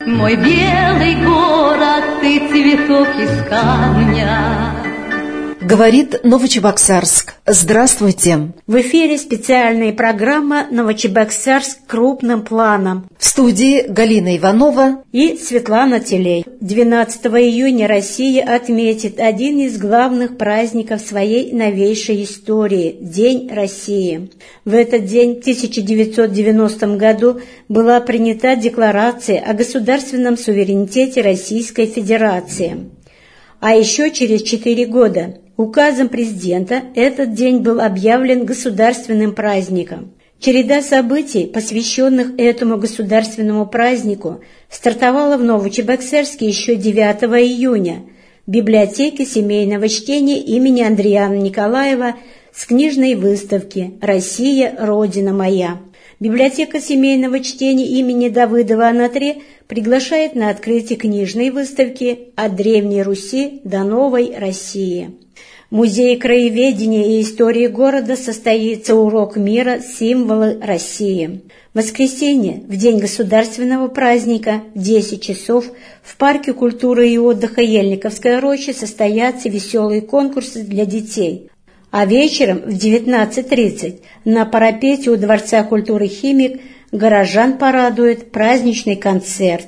Мой белый город, ты цветок из камня. Говорит Новочебоксарск. Здравствуйте. В эфире специальная программа «Новочебоксарск крупным планом». В студии Галина Иванова и Светлана Телей. 12 июня Россия отметит один из главных праздников своей новейшей истории – День России. В этот день, в 1990 году, была принята Декларация о государственном суверенитете Российской Федерации. А еще через 4 года указом президента этот день был объявлен государственным праздником. Череда событий, посвященных этому государственному празднику, стартовала в Новочебоксарске еще 9 июня в библиотеке семейного чтения имени Андриана Николаева с книжной выставки «Россия, Родина моя». Библиотека семейного чтения имени Давыдова-Анатре приглашает на открытие книжной выставки «От Древней Руси до Новой России». В Музее краеведения и истории города состоится урок мира «Символы России». В воскресенье, в день государственного праздника, в 10 часов в Парке культуры и отдыха Ельниковская роща состоятся веселые конкурсы для детей. А вечером в 19:30 на парапете у Дворца культуры «Химик» горожан порадует праздничный концерт.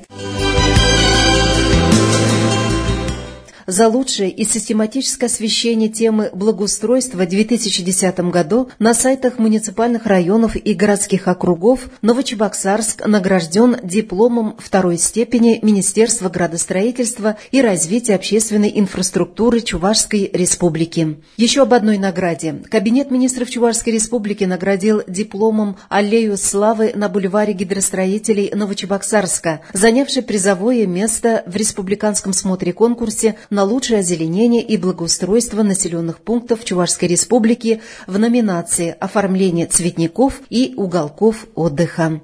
За лучшее и систематическое освещение темы благоустройства в 2010 году на сайтах муниципальных районов и городских округов Новочебоксарск награжден дипломом второй степени Министерства градостроительства и развития общественной инфраструктуры Чувашской Республики. Еще об одной награде. Кабинет министров Чувашской Республики наградил дипломом аллею славы на бульваре гидростроителей Новочебоксарска, занявший призовое место в республиканском смотре-конкурсе на лучшее озеленение и благоустройство населенных пунктов Чувашской Республики в номинации «Оформление цветников и уголков отдыха».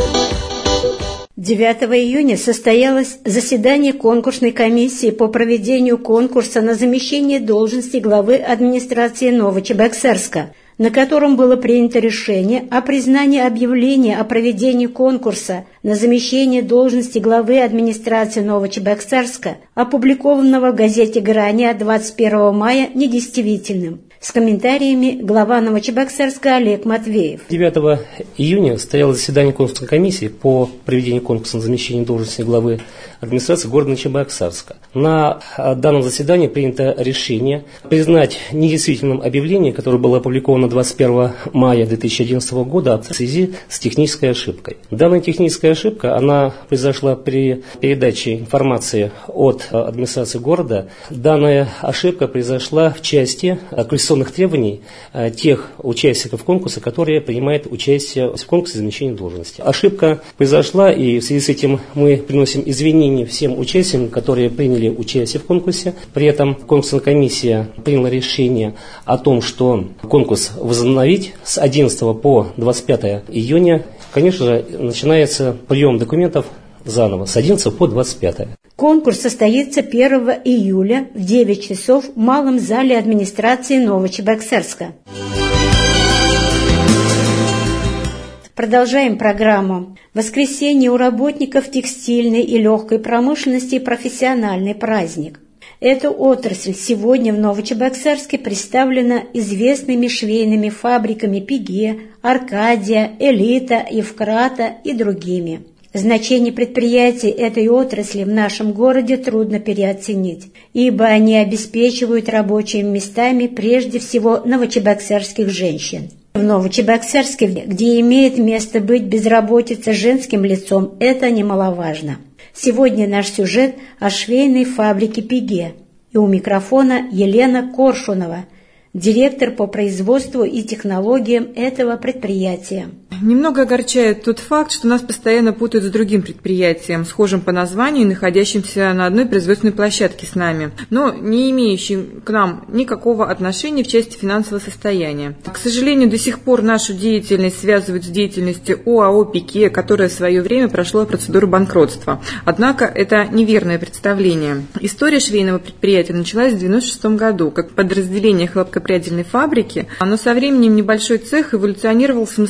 9 июня состоялось заседание конкурсной комиссии по проведению конкурса на замещение должности главы администрации Новочебоксарска, на котором было принято решение о признании объявления о проведении конкурса на замещение должности главы администрации Новочебоксарска, опубликованного в газете «Грани» от 21 мая, недействительным. С комментариями глава Новочебоксарска Олег Матвеев. 9 июня состоялось заседание конкурсной комиссии по проведению конкурса на замещение должности главы администрации города Новочебоксарска. На данном заседании принято решение признать недействительным объявление, которое было опубликовано 21 мая 2011 года в связи с технической ошибкой. Данная техническая ошибка, она произошла при передаче информации от администрации города. Данная ошибка произошла в части квалификационных требований тех участников конкурса, которые принимают участие в конкурсе замещения должности. Ошибка произошла, и в связи с этим мы приносим извинения всем участникам, которые приняли участие в конкурсе. При этом конкурсная комиссия приняла решение о том, что конкурс возобновить с 11 по 25 июня. Конечно же, начинается прием документов заново с 11 по 25. Конкурс состоится 1 июля в 9 часов в Малом зале администрации Новочебоксарска. Продолжаем программу. В воскресенье у работников текстильной и легкой промышленности профессиональный праздник. Эта отрасль сегодня в Новочебоксарске представлена известными швейными фабриками «Пиге», «Аркадия», «Элита», «Евкрата» и другими. Значение предприятий этой отрасли в нашем городе трудно переоценить, ибо они обеспечивают рабочими местами прежде всего новочебоксарских женщин. В Новочебоксарске, где имеет место быть безработица женским лицом, это немаловажно. Сегодня наш сюжет о швейной фабрике «Пиге». И у микрофона Елена Коршунова, директор по производству и технологиям этого предприятия. Немного огорчает тот факт, что нас постоянно путают с другим предприятием, схожим по названию, находящимся на одной производственной площадке с нами, но не имеющим к нам никакого отношения в части финансового состояния. К сожалению, до сих пор нашу деятельность связывают с деятельностью ОАО «Пиге», которое в свое время прошло процедуру банкротства. Однако это неверное представление. История швейного предприятия началась в 1996 году, как подразделение хлопкопрядельной фабрики, но со временем небольшой цех эволюционировал в самостоятельное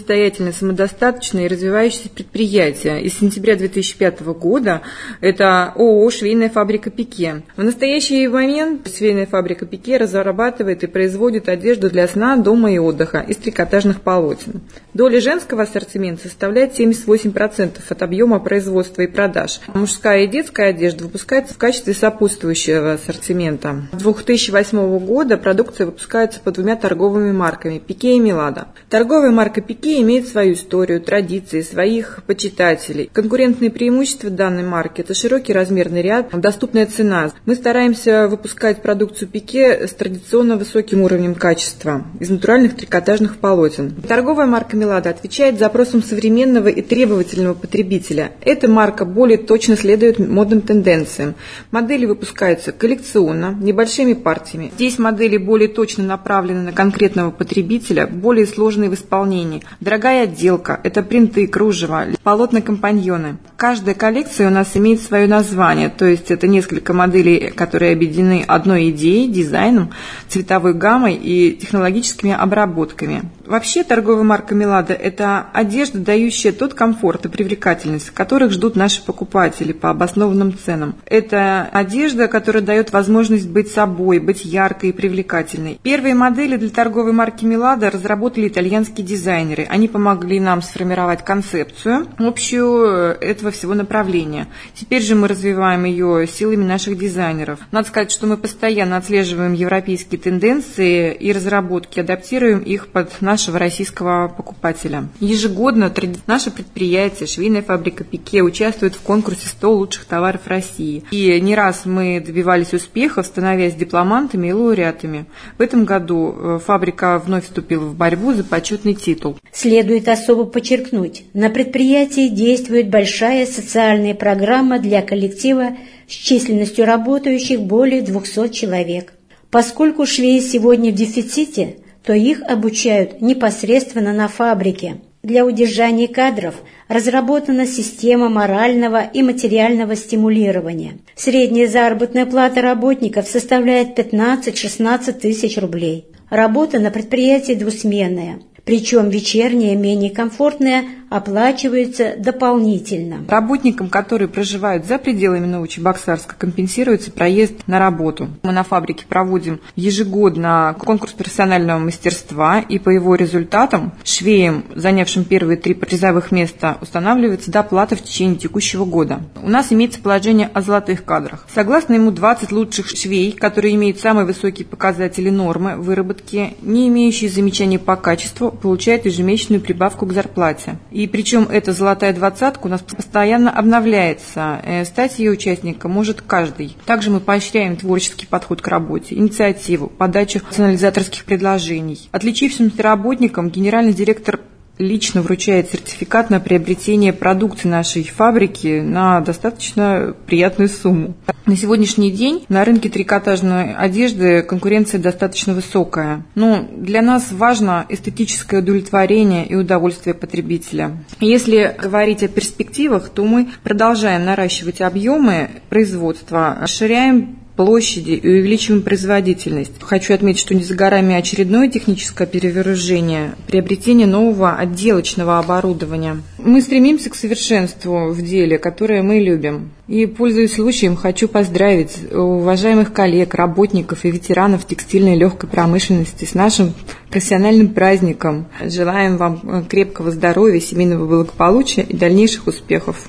успешное, самодостаточное и развивающееся предприятие. И с сентября 2005 года это ООО «Швейная фабрика Пике». В настоящий момент швейная фабрика Пике разрабатывает и производит одежду для сна, дома и отдыха из трикотажных полотен. Доля женского ассортимента составляет 78% от объема производства и продаж. Мужская и детская одежда выпускается в качестве сопутствующего ассортимента. С 2008 года продукция выпускается под двумя торговыми марками – Пике и Милада. Торговая марка Пике имеет свою историю, традиции, своих почитателей. Конкурентные преимущества данной марки – это широкий размерный ряд, доступная цена. Мы стараемся выпускать продукцию Пике с традиционно высоким уровнем качества, из натуральных трикотажных полотен. Торговая марка Милада отвечает запросам современного и требовательного потребителя. Эта марка более точно следует модным тенденциям. Модели выпускаются коллекционно, небольшими партиями. Здесь модели более точно направлены на конкретного потребителя, более сложные в исполнении. Дорогая отделка – это принты, кружева, полотна-компаньоны. Каждая коллекция у нас имеет свое название, то есть это несколько моделей, которые объединены одной идеей, дизайном, цветовой гаммой и технологическими обработками. Вообще торговая марка Милада – это одежда, дающая тот комфорт и привлекательность, которых ждут наши покупатели по обоснованным ценам. Это одежда, которая дает возможность быть собой, быть яркой и привлекательной. Первые модели для торговой марки Милада разработали итальянские дизайнеры. Они помогли нам сформировать концепцию общую этого всего направления. Теперь же мы развиваем ее силами наших дизайнеров. Надо сказать, что мы постоянно отслеживаем европейские тенденции и разработки, адаптируем их под нашего российского покупателя. Ежегодно наше предприятие «Швейная фабрика Пике» участвует в конкурсе 100 лучших товаров России. И не раз мы добивались успехов, становясь дипломантами и лауреатами. В этом году фабрика вновь вступила в борьбу за почетный титул. Следует особо подчеркнуть, на предприятии действует большая социальная программа для коллектива с численностью работающих более 200 человек. Поскольку швеи сегодня в дефиците, то их обучают непосредственно на фабрике. Для удержания кадров разработана система морального и материального стимулирования. Средняя заработная плата работников составляет 15-16 тысяч рублей. Работа на предприятии двусменная. Причем вечерняя, менее комфортная, оплачивается дополнительно. Работникам, которые проживают за пределами Новочебоксарска, компенсируется проезд на работу. Мы на фабрике проводим ежегодно конкурс профессионального мастерства, и по его результатам швеям, занявшим первые 3 призовых места, устанавливается доплата в течение текущего года. У нас имеется положение о золотых кадрах. Согласно ему, 20 лучших швей, которые имеют самые высокие показатели нормы выработки, не имеющие замечаний по качеству, получают ежемесячную прибавку к зарплате. И причем эта золотая двадцатка у нас постоянно обновляется. Стать ее участником может каждый. Также мы поощряем творческий подход к работе, инициативу, подачу национализаторских предложений. Отличившимся работникам генеральный директор лично вручает сертификат на приобретение продукции нашей фабрики на достаточно приятную сумму. На сегодняшний день на рынке трикотажной одежды конкуренция достаточно высокая. Но для нас важно эстетическое удовлетворение и удовольствие потребителя. Если говорить о перспективах, то мы продолжаем наращивать объемы производства, расширяем площади и увеличиваем производительность. Хочу отметить, что не за горами очередное техническое перевооружение, приобретение нового отделочного оборудования. Мы стремимся к совершенству в деле, которое мы любим. И, пользуясь случаем, хочу поздравить уважаемых коллег, работников и ветеранов текстильной и легкой промышленности с нашим профессиональным праздником. Желаем вам крепкого здоровья, семейного благополучия и дальнейших успехов.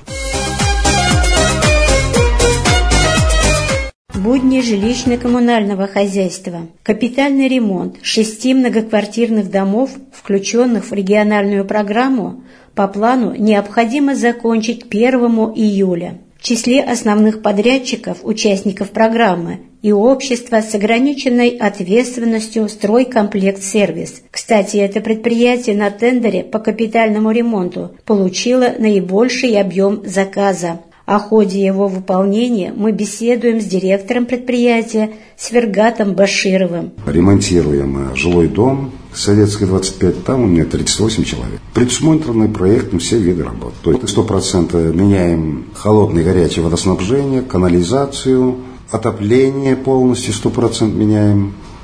Будни жилищно-коммунального хозяйства. Капитальный ремонт 6 многоквартирных домов, включенных в региональную программу, по плану необходимо закончить 1 июля. В числе основных подрядчиков, участников программы, и общество с ограниченной ответственностью «Стройкомплект-сервис». Кстати, это предприятие на тендере по капитальному ремонту получило наибольший объем заказа. О ходе его выполнения мы беседуем с директором предприятия Свергатом Башировым. Ремонтируем жилой дом Советской 25, там у меня 38 человек. Предусмотрены проектом все виды работ. То есть 100% меняем холодное и горячее водоснабжение, канализацию, отопление полностью 100% меняем.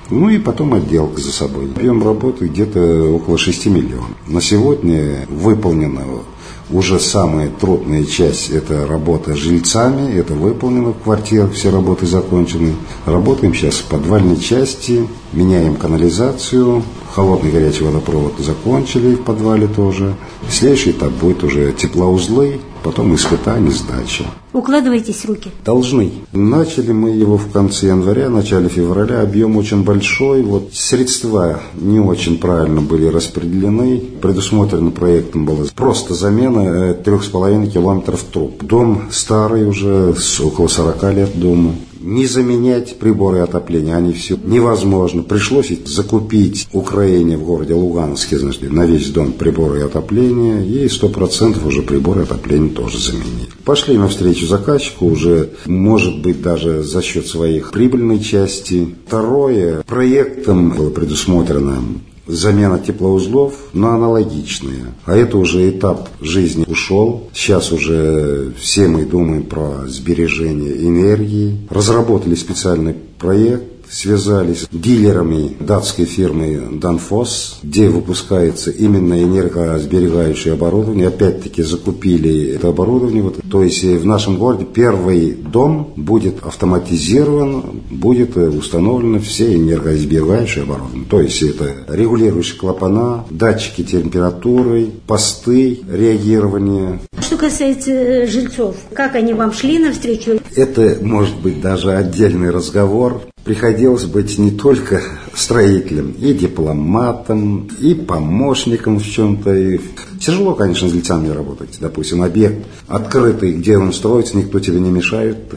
Ну и потом отделка за собой. Объем работы где-то около 6 миллионов. На сегодня выполнено уже самая трудная часть – это работа с жильцами, это выполнено в квартирах, все работы закончены. Работаем сейчас в подвальной части, меняем канализацию, холодный и горячий водопровод закончили в подвале тоже. Следующий этап будет уже теплоузлы, потом испытания, сдача. Укладываетесь в руки? Должны. Начали мы его в конце января, начале февраля. Объем очень большой. Вот средства не очень правильно были распределены. Предусмотрено проектом была просто замена 3,5 километров труб. Дом старый уже, около 40 лет дому. Не заменять приборы отопления, они все невозможно. Пришлось закупить Украине в городе Луганске, значит, на весь дом приборы отопления, и 100% уже приборы отопления тоже заменили. Пошли навстречу заказчику уже, может быть, даже за счет своих прибыльной части. Второе, проектом было предусмотрено замена теплоузлов, но аналогичные. А это уже этап жизни ушел. Сейчас уже все мы думаем про сбережение энергии. Разработали специальный проект, связались с дилерами датской фирмы Danfoss, где выпускается именно энергосберегающее оборудование. Опять-таки закупили это оборудование. То есть в нашем городе первый дом будет автоматизирован, будет установлено все энергосберегающее оборудование. То есть это регулирующие клапана, датчики температуры, посты реагирования. Что касается жильцов, как они вам шли навстречу? Это может быть даже отдельный разговор. Приходилось быть не только строителем, и дипломатом, и помощником в чем-то. И тяжело, конечно, с жильцами работать. Допустим, объект открытый, где он строится, никто тебе не мешает.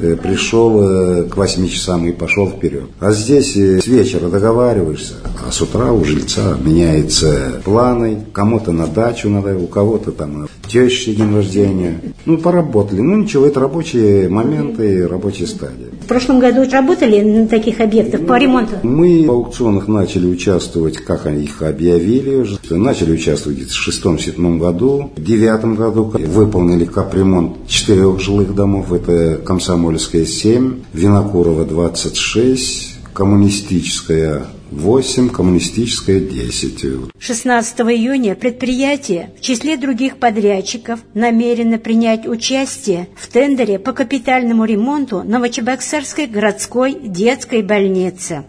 Пришел к 8 часам и пошел вперед. А здесь с вечера договариваешься, а с утра у жильца меняются планы. Кому-то на дачу надо, у кого-то там тещи день рождения. Ну, поработали. Ну, ничего, это рабочие моменты, рабочие стадии. В прошлом году работали на таких объектах по ремонту? Мы в аукционах начали участвовать, как они их объявили уже. Начали участвовать в 2006-2007 году. В 2009 году выполнили капремонт 4 жилых домов. Это Комсомольская 7, Винокурова 26, Коммунистическая 8, Коммунистическая 10. 16 июня предприятие в числе других подрядчиков намерено принять участие в тендере по капитальному ремонту Новочебоксарской городской детской больницы.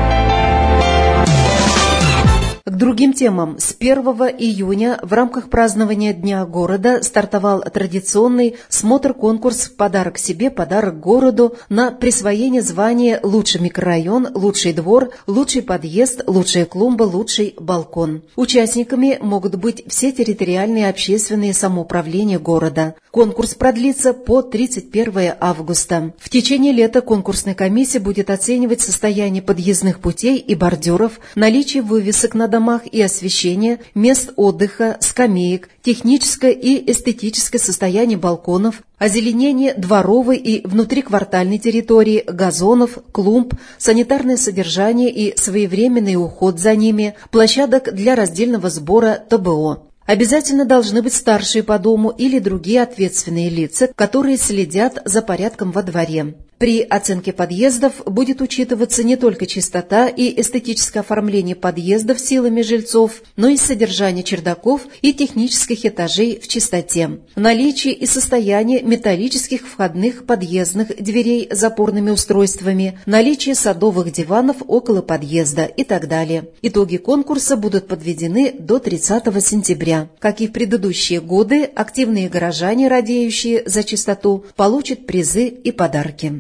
К другим темам. С 1 июня в рамках празднования Дня города стартовал традиционный смотр-конкурс «Подарок себе, подарок городу» на присвоение звания «Лучший микрорайон», «Лучший двор», «Лучший подъезд», «Лучшая клумба», «Лучший балкон». Участниками могут быть все территориальные общественные самоуправления города. Конкурс продлится по 31 августа. В течение лета конкурсная комиссия будет оценивать состояние подъездных путей и бордюров, наличие вывесок на домах и освещения, мест отдыха, скамеек, техническое и эстетическое состояние балконов, озеленение дворовой и внутриквартальной территории, газонов, клумб, санитарное содержание и своевременный уход за ними, площадок для раздельного сбора ТБО. Обязательно должны быть старшие по дому или другие ответственные лица, которые следят за порядком во дворе. При оценке подъездов будет учитываться не только чистота и эстетическое оформление подъездов силами жильцов, но и содержание чердаков и технических этажей в чистоте, наличие и состояние металлических входных подъездных дверей с запорными устройствами, наличие садовых диванов около подъезда и так далее. Итоги конкурса будут подведены до 30 сентября. Как и в предыдущие годы, активные горожане, радеющие за чистоту, получат призы и подарки.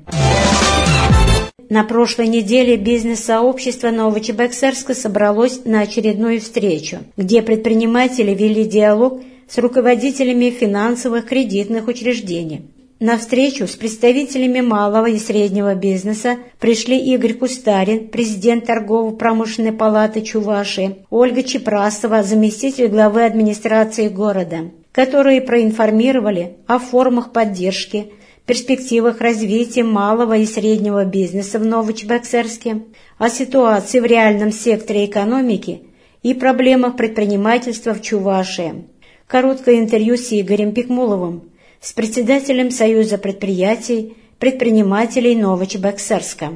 На прошлой неделе бизнес-сообщество Новочебоксарска собралось на очередную встречу, где предприниматели вели диалог с руководителями финансовых кредитных учреждений. На встречу с представителями малого и среднего бизнеса пришли Игорь Кустарин, президент торгово-промышленной палаты Чувашии, Ольга Чепрасова, заместитель главы администрации города, которые проинформировали о формах поддержки, перспективах развития малого и среднего бизнеса в Новочебоксарске, о ситуации в реальном секторе экономики и проблемах предпринимательства в Чувашии. Короткое интервью с Игорем Пикмуловым, с председателем Союза предприятий, предпринимателей Новочебоксарска.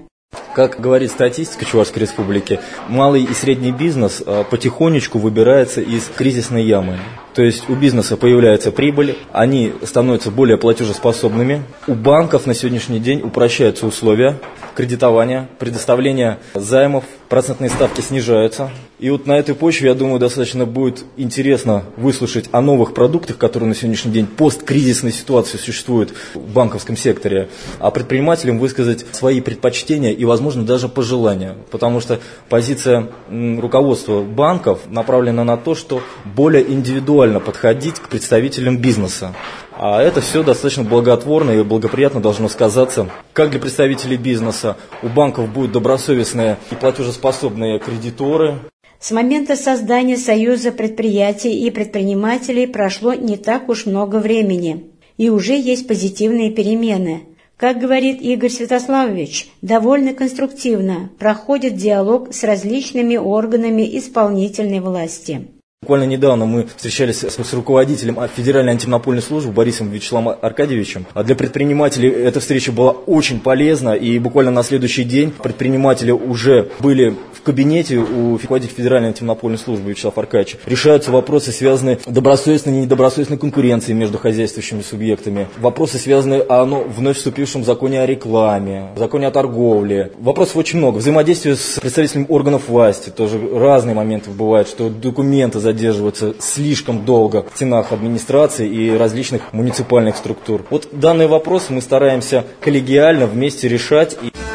Как говорит статистика Чувашской Республики, малый и средний бизнес потихонечку выбирается из кризисной ямы. То есть у бизнеса появляется прибыль, они становятся более платежеспособными. У банков на сегодняшний день упрощаются условия кредитования, предоставления займов, процентные ставки снижаются. И вот на этой почве, я думаю, достаточно будет интересно выслушать о новых продуктах, которые на сегодняшний день посткризисной ситуации существуют в банковском секторе, а предпринимателям высказать свои предпочтения и, возможно, даже пожелания. Потому что позиция руководства банков направлена на то, что более индивидуально подходить к представителям бизнеса. А это все достаточно благотворно и благоприятно должно сказаться как для представителей бизнеса. У банков будут добросовестные и платежеспособные кредиторы. С момента создания Союза предприятий и предпринимателей прошло не так уж много времени, и уже есть позитивные перемены. Как говорит Игорь Святославович, довольно конструктивно проходит диалог с различными органами исполнительной власти. Буквально недавно мы встречались с руководителем Федеральной антимонопольной службы Борисом Вячеславом Аркадьевичем. А для предпринимателей эта встреча была очень полезна, и буквально на следующий день предприниматели уже были в кабинете у руководителя Федеральной антимонопольной службы Вячеслава Аркадьевича. Решаются вопросы, связанные с добросовестной и недобросовестной конкуренцией между хозяйствующими субъектами. Вопросы, связанные о вновь вступившем законе о рекламе, законе о торговле. Вопросов очень много. Взаимодействие с представителями органов власти. Тоже разные моменты бывают, что документы задерживаются слишком долго в стенах администрации и различных муниципальных структур. Вот данные вопросы мы стараемся коллегиально вместе решать.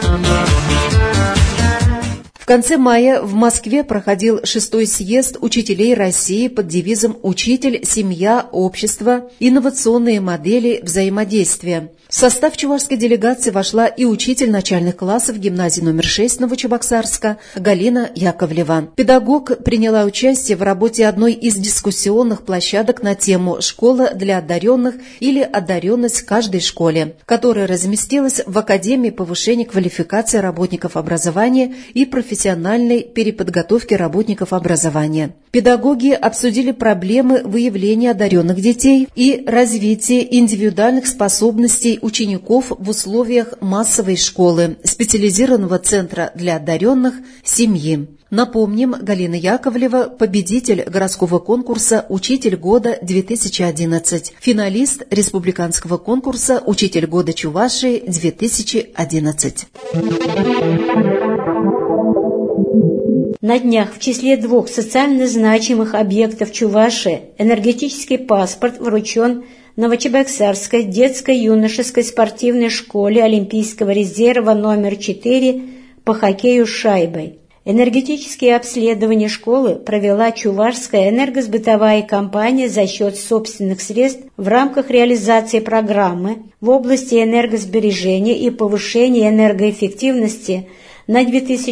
В конце мая в Москве проходил 6-й съезд учителей России под девизом «Учитель, семья, общество. Инновационные модели взаимодействия». В состав чувашской делегации вошла и учитель начальных классов гимназии номер 6 Новочебоксарска Галина Яковлева. Педагог приняла участие в работе одной из дискуссионных площадок на тему «Школа для одаренных» или «Одаренность в каждой школе», которая разместилась в Академии повышения квалификации работников образования и профессиональной переподготовки работников образования. Педагоги обсудили проблемы выявления одаренных детей и развития индивидуальных способностей учеников в условиях массовой школы, специализированного центра для одаренных семьи. Напомним, Галина Яковлева – победитель городского конкурса «Учитель года-2011», финалист республиканского конкурса «Учитель года Чувашии-2011». На днях в числе 2 социально значимых объектов Чувашии энергетический паспорт вручен Новочебоксарской детско-юношеской спортивной школе Олимпийского резерва номер 4 по хоккею с шайбой. Энергетические обследования школы провела Чувашская энергосбытовая компания за счет собственных средств в рамках реализации программы в области энергосбережения и повышения энергоэффективности на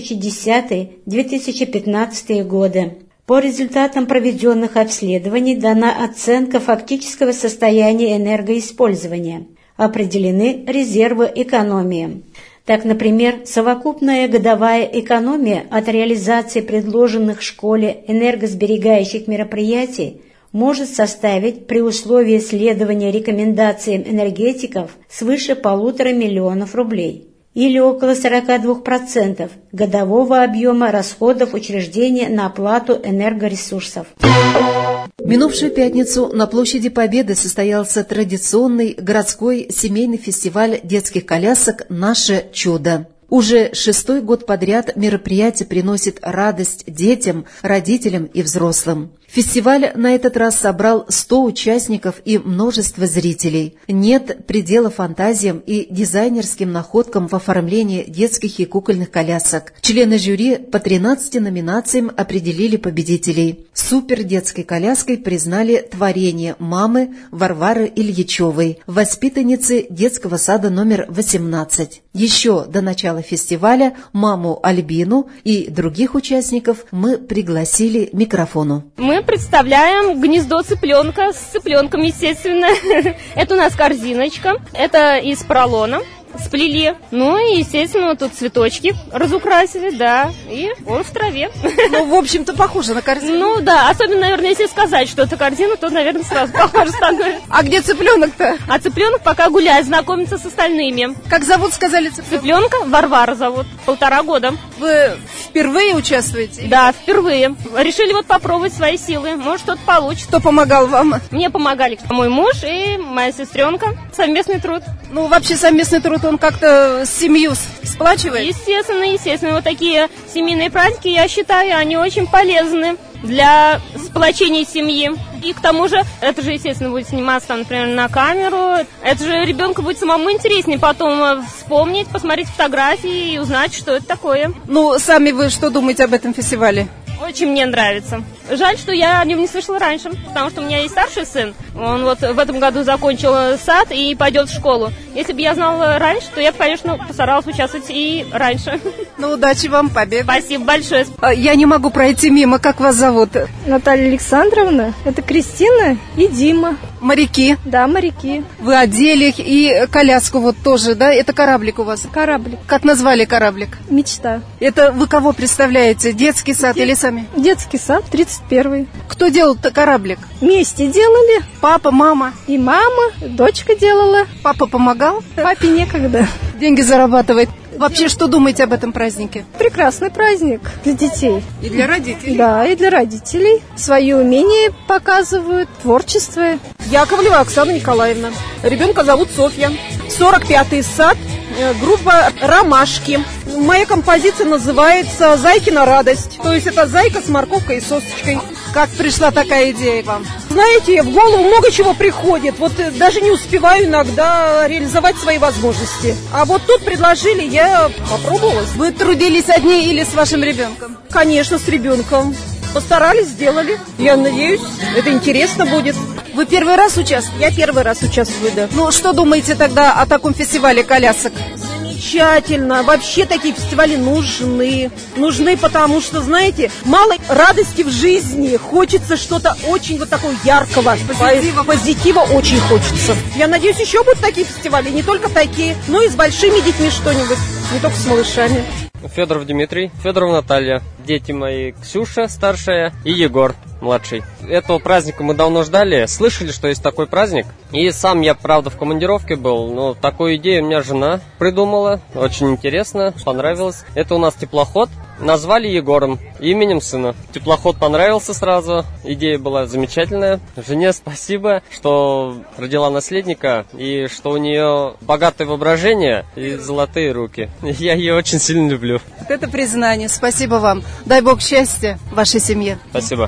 2010-2015 годы. По результатам проведенных обследований дана оценка фактического состояния энергоиспользования. Определены резервы экономии. Так, например, совокупная годовая экономия от реализации предложенных в школе энергосберегающих мероприятий может составить при условии следования рекомендациям энергетиков свыше 1,5 миллиона рублей. Или около 42% годового объема расходов учреждения на оплату энергоресурсов. В минувшую пятницу на площади Победы состоялся традиционный городской семейный фестиваль детских колясок «Наше чудо». Уже 6-й год подряд мероприятие приносит радость детям, родителям и взрослым. Фестиваль на этот раз собрал 100 участников и множество зрителей. Нет предела фантазиям и дизайнерским находкам в оформлении детских и кукольных колясок. Члены жюри по 13 номинациям определили победителей. Супер детской коляской признали творение мамы Варвары Ильичевой, воспитанницы детского сада номер 18. Еще до начала фестиваля маму Альбину и других участников мы пригласили к микрофону. Мы представляем гнездо цыпленка с цыпленком, естественно. Это у нас корзиночка, это из поролона. сплели. Ну и, естественно, тут цветочки разукрасили, да, и он в траве. Ну, в общем-то, похоже на корзину. Ну да, особенно, наверное, если сказать, что это корзина, то, наверное, сразу похоже становится. А где цыпленок-то? А цыпленок пока гуляет, знакомится с остальными. Как зовут, сказали, цыпленка? Цыпленка Варвара зовут, 1,5 года. Вы впервые участвуете? Да, впервые. Решили вот попробовать свои силы, может, что-то получится. Кто помогал вам? Мне помогали мой муж и моя сестренка. Совместный труд. Ну, вообще совместный труд, он как-то семью сплачивает? Естественно. Вот такие семейные праздники, я считаю, они очень полезны для сплочения семьи. И к тому же, это же, естественно, будет сниматься, например, на камеру. Это же ребенку будет самому интереснее потом вспомнить, посмотреть фотографии и узнать, что это такое. Ну, сами вы что думаете об этом фестивале? Очень мне нравится. Жаль, что я о нем не слышала раньше, потому что у меня есть старший сын. Он вот в этом году закончил сад и пойдет в школу. Если бы я знала раньше, то я бы, конечно, постаралась участвовать и раньше. Ну, удачи вам, победы. Спасибо большое. Я не могу пройти мимо. Как вас зовут? Наталья Александровна, это Кристина и Дима. Моряки? Да, моряки. Вы одели их и коляску вот тоже, да? Это кораблик у вас? Кораблик. Как назвали кораблик? Мечта. Это вы кого представляете? Детский сад или сами? Детский сад, 31-й. Кто делал-то кораблик? Вместе делали. Папа, мама? И мама, дочка делала. Папа помогал? Папе некогда. Деньги зарабатывает. Вообще, что думаете об этом празднике? Прекрасный праздник для детей. И для родителей? Да, и для родителей. Свои умения показывают, творчество. Яковлева Оксана Николаевна. Ребенка зовут Софья. 45-й сад, группа «Ромашки». Моя композиция называется «Зайкина радость». То есть это зайка с морковкой и сосочкой. Как пришла такая идея вам? Знаете, в голову много чего приходит. Вот даже не успеваю иногда реализовать свои возможности. А вот тут предложили, я попробовала. Вы трудились одни или с вашим ребенком? Конечно, с ребенком. Постарались, сделали. Я надеюсь, это интересно будет. Вы первый раз участвуете? Я первый раз участвую, да. Ну, что думаете тогда о таком фестивале колясок? Замечательно. Вообще такие фестивали нужны. Нужны, потому что, знаете, мало радости в жизни. Хочется что-то очень вот такого яркого. Позитива очень хочется. Я надеюсь, еще будут такие фестивали. Не только такие, но и с большими детьми что-нибудь. Не только с малышами. Федоров Дмитрий, Федорова Наталья. Дети мои Ксюша, старшая, и Егор, младший. Этого праздника мы давно ждали, слышали, что есть такой праздник. И сам я, правда, в командировке был, но такую идею у меня жена придумала. Очень интересно, понравилось. Это у нас теплоход. Назвали Егором, именем сына. Теплоход понравился сразу, идея была замечательная. Жене спасибо, что родила наследника, и что у нее богатое воображение и золотые руки. Я ее очень сильно люблю. Это признание, спасибо вам. Дай Бог счастья вашей семье. Спасибо.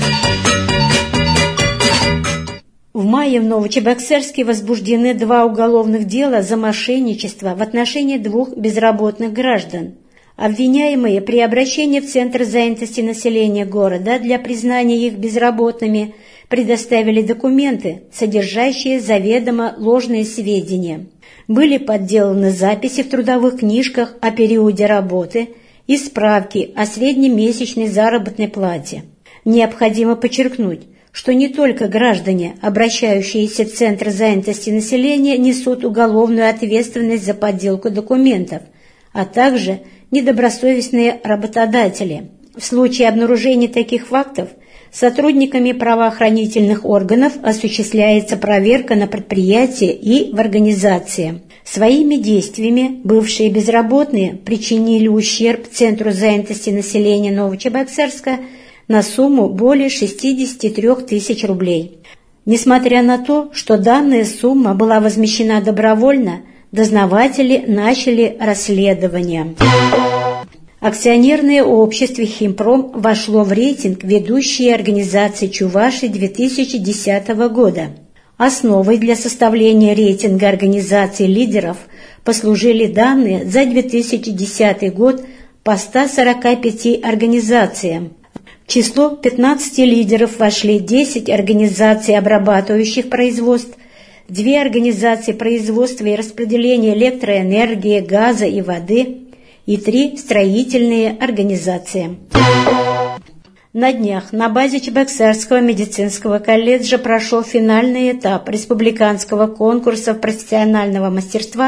В мае в Новочебоксарске возбуждены 2 уголовных дела за мошенничество в отношении 2 безработных граждан. Обвиняемые при обращении в Центр занятости населения города для признания их безработными предоставили документы, содержащие заведомо ложные сведения. Были подделаны записи в трудовых книжках о периоде работы и справки о среднемесячной заработной плате. Необходимо подчеркнуть, что не только граждане, обращающиеся в Центр занятости населения, несут уголовную ответственность за подделку документов, а также недобросовестные работодатели. В случае обнаружения таких фактов сотрудниками правоохранительных органов осуществляется проверка на предприятии и в организации. Своими действиями бывшие безработные причинили ущерб Центру занятости населения Новочебоксарска на сумму более 63 тысяч рублей. Несмотря на то, что данная сумма была возмещена добровольно, дознаватели начали расследование. Акционерное общество «Химпром» вошло в рейтинг ведущей организации Чувашии 2010 года. Основой для составления рейтинга организаций лидеров послужили данные за 2010 год по 145 организациям. В число 15 лидеров вошли 10 организаций обрабатывающих производств, 2 организации производства и распределения электроэнергии, газа и воды и 3 строительные организации. На днях на базе Чебоксарского медицинского колледжа прошел финальный этап республиканского конкурса профессионального мастерства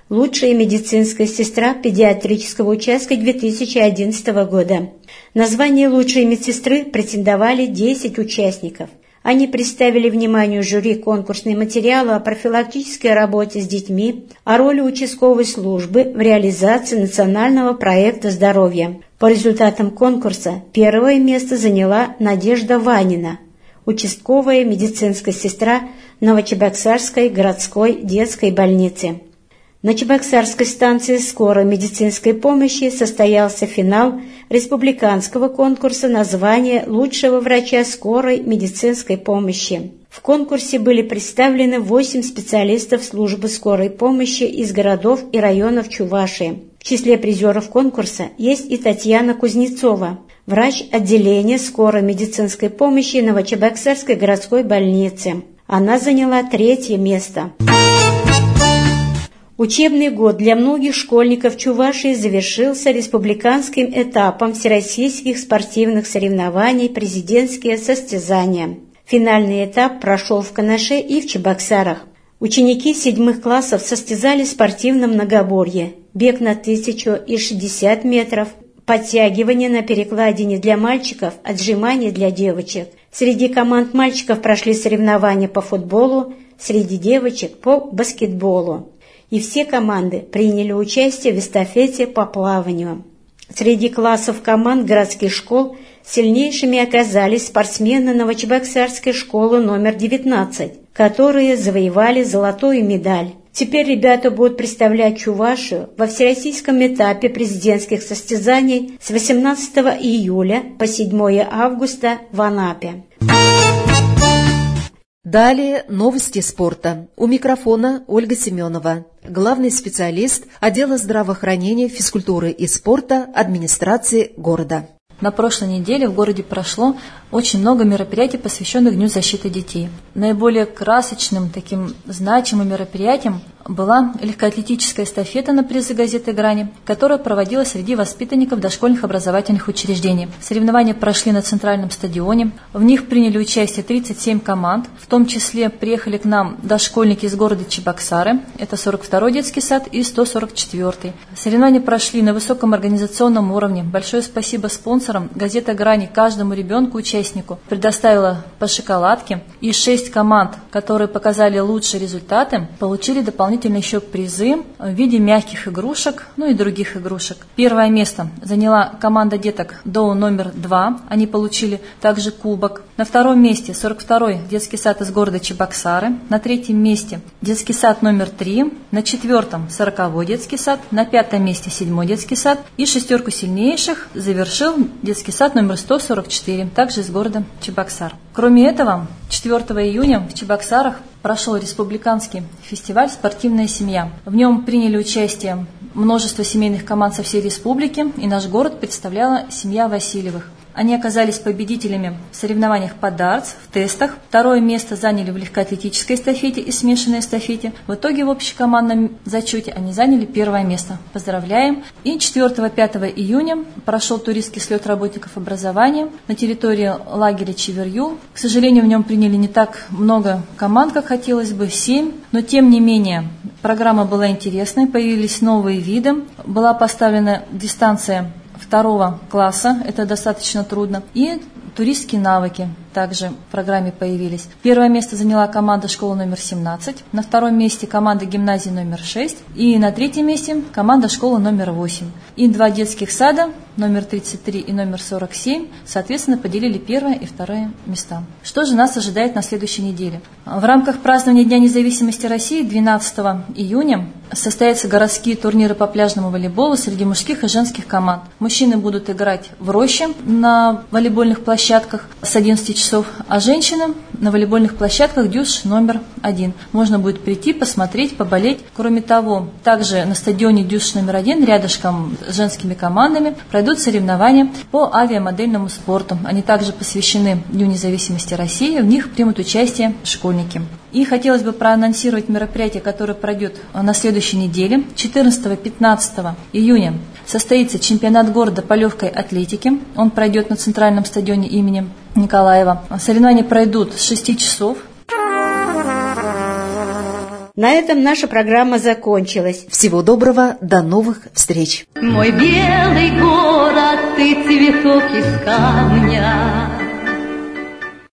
Лучшая медицинская сестра педиатрического участка 2011 года. На звание лучшей медсестры претендовали 10 участников. Они представили вниманию жюри конкурсные материалы о профилактической работе с детьми, о роли участковой службы в реализации национального проекта здоровья. По результатам конкурса первое место заняла Надежда Ванина, участковая медицинская сестра Новочебоксарской городской детской больницы. На Чебоксарской станции скорой медицинской помощи состоялся финал республиканского конкурса на звание лучшего врача скорой медицинской помощи. В конкурсе были представлены 8 специалистов службы скорой помощи из городов и районов Чувашии. В числе призеров конкурса есть и Татьяна Кузнецова, врач отделения скорой медицинской помощи Новочебоксарской городской больницы. Она заняла 3-е место. Учебный год для многих школьников Чувашии завершился республиканским этапом всероссийских спортивных соревнований «Президентские состязания». Финальный этап прошел в Канаше и в Чебоксарах. Ученики 7 классов состязались в спортивном многоборье, бег на 1060 метров, подтягивание на перекладине для мальчиков, отжимания для девочек. Среди команд мальчиков прошли соревнования по футболу, среди девочек по баскетболу. И все команды приняли участие в эстафете по плаванию. Среди классов команд городских школ сильнейшими оказались спортсмены Новочебоксарской школы номер 19, которые завоевали золотую медаль. Теперь ребята будут представлять Чувашию во всероссийском этапе президентских состязаний с 18 июля по 7 августа в Анапе. Далее новости спорта. У микрофона Ольга Семенова, главный специалист отдела здравоохранения, физкультуры и спорта администрации города. На прошлой неделе в городе прошло очень много мероприятий, посвященных Дню защиты детей. Наиболее красочным, таким значимым мероприятием была легкоатлетическая эстафета на призы газеты «Грани», которая проводилась среди воспитанников дошкольных образовательных учреждений. Соревнования прошли на центральном стадионе. В них приняли участие 37 команд. В том числе приехали к нам дошкольники из города Чебоксары. Это 42-й детский сад и 144-й. Соревнования прошли на высоком организационном уровне. Большое спасибо спонсорам. Газета «Грани» каждому ребенку-участнику предоставила по шоколадке. И 6 команд, которые показали лучшие результаты, получили дополнительно еще призы в виде мягких игрушек, и других игрушек. Первое место заняла команда деток ДОУ номер 2. Они получили также кубок. На втором месте 42-й детский сад из города Чебоксары. На третьем месте детский сад номер 3. На четвертом 40-й детский сад. На пятом месте 7-й детский сад. И 6 сильнейших завершил детский сад номер 144, также из города Чебоксар. Кроме этого, 4 июня в Чебоксарах прошел республиканский фестиваль «Спортивная семья». В нем приняли участие множество семейных команд со всей республики, и наш город представляла семья Васильевых. Они оказались победителями в соревнованиях по дартс, в тестах. Второе место заняли в легкоатлетической эстафете и смешанной эстафете. В итоге в общекомандном зачете они заняли первое место. Поздравляем! И 4-5 июня прошел туристский слет работников образования на территории лагеря Чеверью. К сожалению, в нем приняли не так много команд, как хотелось бы, 7. Но тем не менее, программа была интересной, появились новые виды. Была поставлена дистанция 2 класса, это достаточно трудно, и туристские навыки также в программе появились. Первое место заняла команда школы номер 17, на втором месте команда гимназии номер 6, и на третьем месте команда школы номер 8. И 2 детских сада, номер 33 и номер 47, соответственно, поделили первое и второе места. Что же нас ожидает на следующей неделе? В рамках празднования Дня независимости России 12 июня состоятся городские турниры по пляжному волейболу среди мужских и женских команд. Мужчины будут играть в роще на волейбольных площадках с 11 часов, а женщины на волейбольных площадках дюш номер 1. Можно будет прийти, посмотреть, поболеть. Кроме того, также на стадионе дюш номер 1 рядышком с женскими командами пройдут соревнования по авиамодельному спорту. Они также посвящены Дню независимости России, в них примут участие школьники. И хотелось бы проанонсировать мероприятие, которое пройдет на следующей неделе. 14-15 июня состоится чемпионат города по легкой атлетике. Он пройдет на центральном стадионе имени Николаева. Соревнования пройдут с 6 часов. На этом наша программа закончилась. Всего доброго, до новых встреч. Мой белый город, ты цветок из камня.